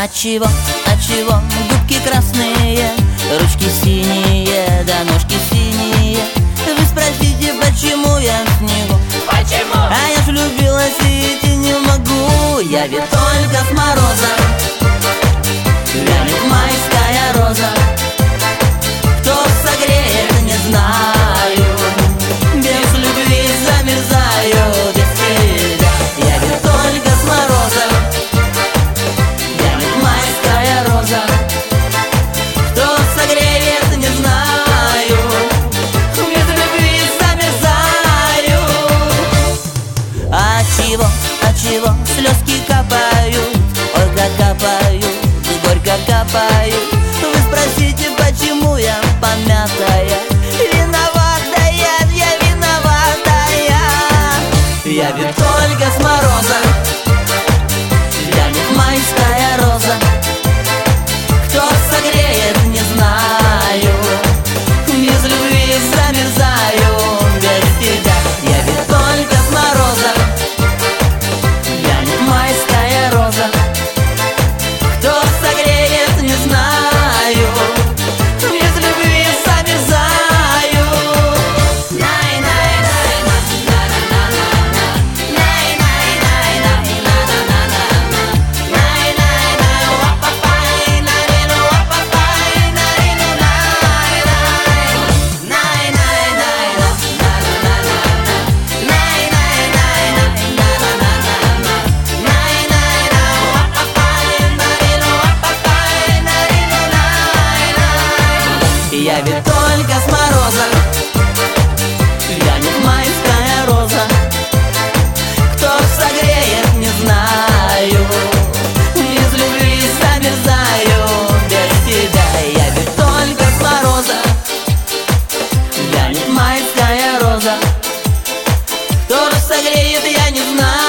От чего губки красные, ручки синие, да ножки синие? Вы спросите, почему я в снегу? Почему? А я ж влюбилась и идти не могу. Я ведь только с мороза, вянет майская роза. Кто согреет, не знаю, без любви замерзаю, без тебя. Я ведь только с мороза, вянет майская роза. Кто согреет, не знаю, без любви замерзаю. От чего слезки капают, ой, как капают, горько капают? Вы спросите, почему я помятая? Виноватая, я виноватая. Я ведь только с мороза, вянет майская роза. Кто согреет, не знаю, без любви замерзаю, без тебя. Я ведь только с мороза, вянет майская роза. Кто согреет, не знаю, без любви замерзаю. Я ведь только с мороза, вянет майская роза. Кто согреет, не знаю, без любви замерзаю, без тебя. Я ведь только с мороза, вянет майская роза. Кто согреет, я не знаю.